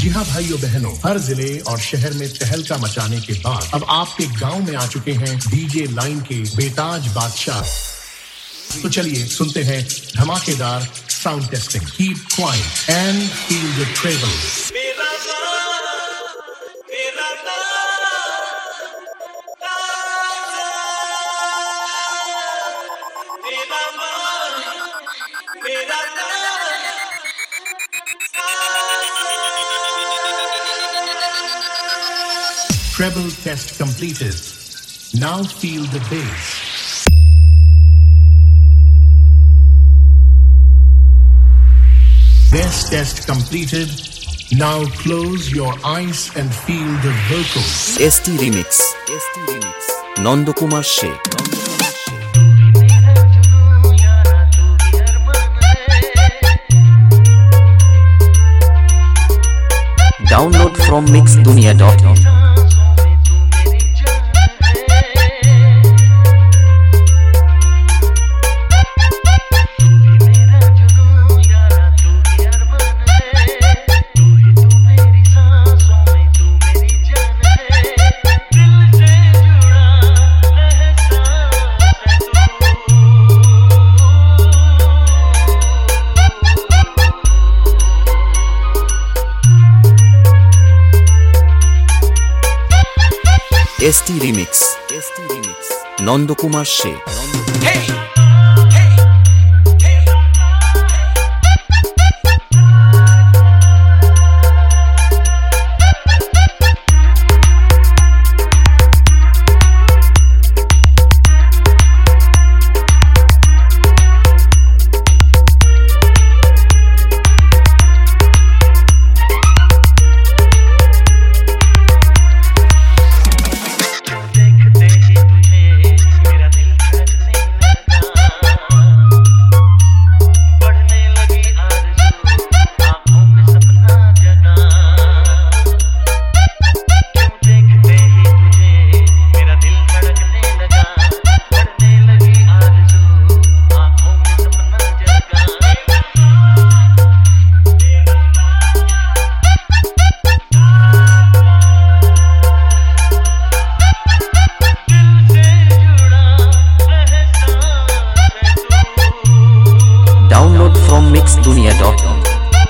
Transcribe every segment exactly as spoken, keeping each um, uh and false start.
जी हाँ भाइयों बहनों, हर जिले और शहर में तहलका मचाने के बाद अब आपके गांव में आ चुके हैं डीजे लाइन के बेताज बादशाह। तो चलिए सुनते हैं धमाकेदार sound testing. Keep quiet and feel the treble. Treble test completed. Now feel the bass. Bass test completed. Now close your eyes and feel the vocals. S T Remix. S T Remix. Nando Kumar Sheikh. Download from mix dunia dot in. S T Remix. S T Remix. Nando Kumar Sheikh. Hey! Download from mix dunia dot in.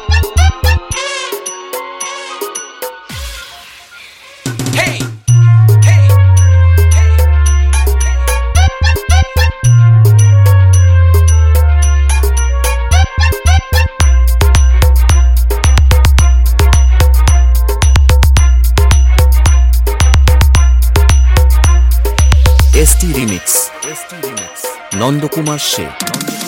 Hey! Hey! S T Remix. S T Remix. Nando Kumar Sheikh.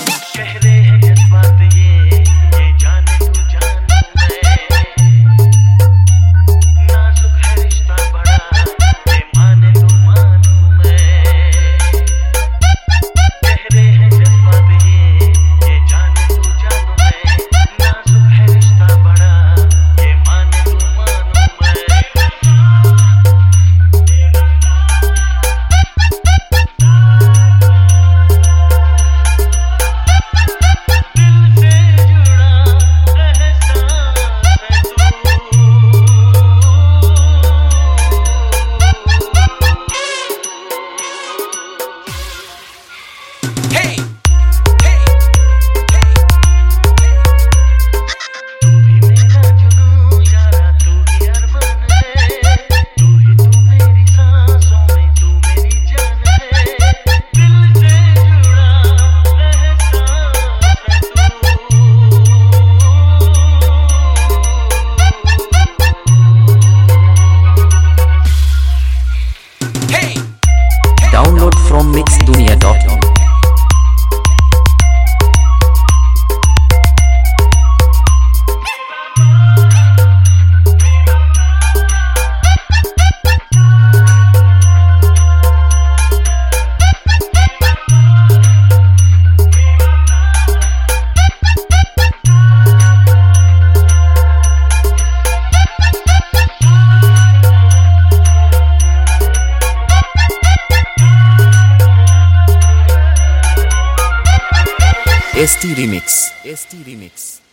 Download from mix dunia dot in. S T Remix. S T Remix.